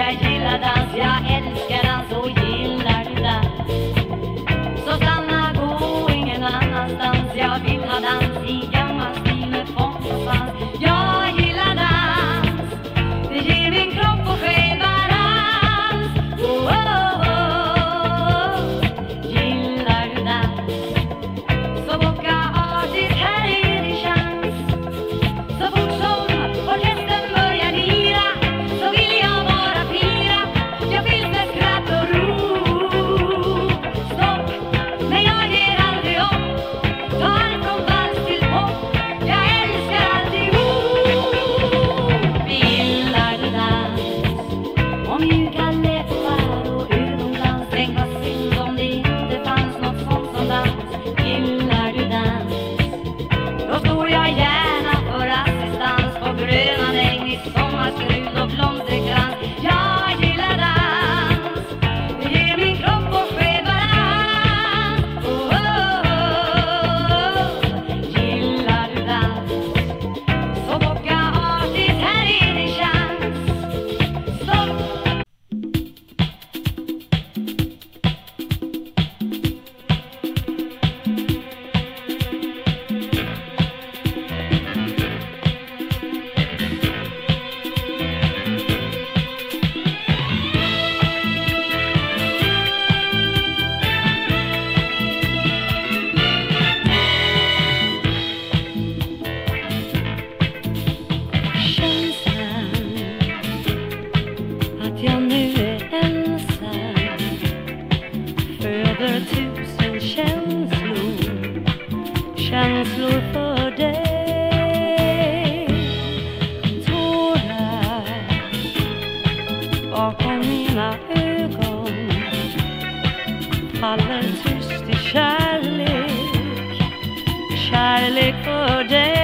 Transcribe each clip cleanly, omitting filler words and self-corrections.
jag gillar dans, jag älskar dans och gillar du dans. Så stanna, gå ingen annanstans. Jag vill ha dans i gammal stil med fång och svans. Jag gillar dans, det ger min kropp och själ balans. Oh, oh, oh. Gillar du dans? Så bocka artigt, här är din chans. Så fort som orkestern börjar lira, så vill jag bara fira. Jag fylls med skratt och ro. Stopp, men jag ger aldrig upp. Tar från vals till pop, jag älskar alltihop. Gillar du dans? Och mjuka läppar och ögonglans. Tänk vad synd om det inte fanns något sånt som dans. Gillar du dans? Då står jag gärna för assistans på gröna äng i sommarskrud och blomsterkrans. Jag gillar dans, det ger min kropp och själ balans. Oh, oh, oh. Gillar du dans? Så bocka artigt, här är din chans. Stopp! Känslan att jag nu är ensam föder tusen känslor, känslor för dig. Tårar bakom mina ögon faller tyst i kärlek, kärlek för dig.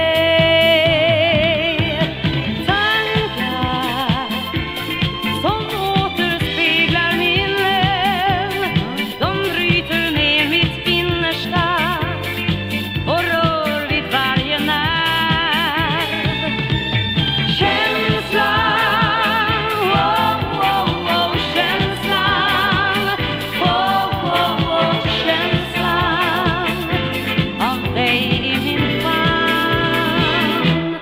Tankar som återspeglar minnen, de bryter ner mitt innersta och rör vid varje nerv. Känslan, oh, oh, oh, känslan, oh, oh, oh, känslan av dig i min famn.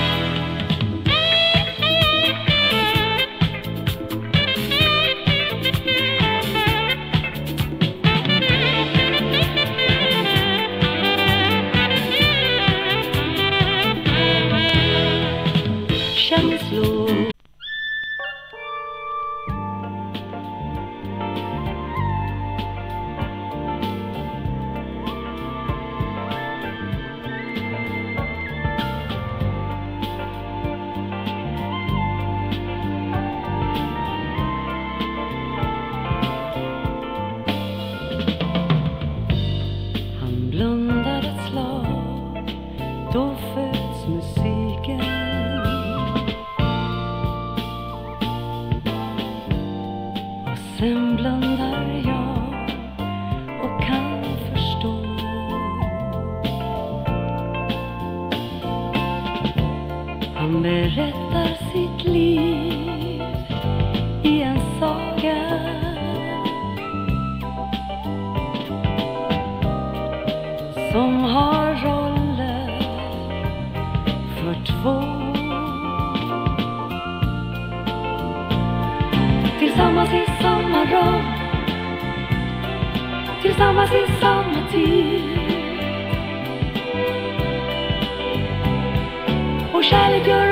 Känslor. Han blundar ett slag, då föds musiken. Och sen blundar jag och kan förstå. Han berättar sitt liv i en saga. Som har roller för två. Tillsammans i samma rum, tillsammans i samma tid. Och kärlek gör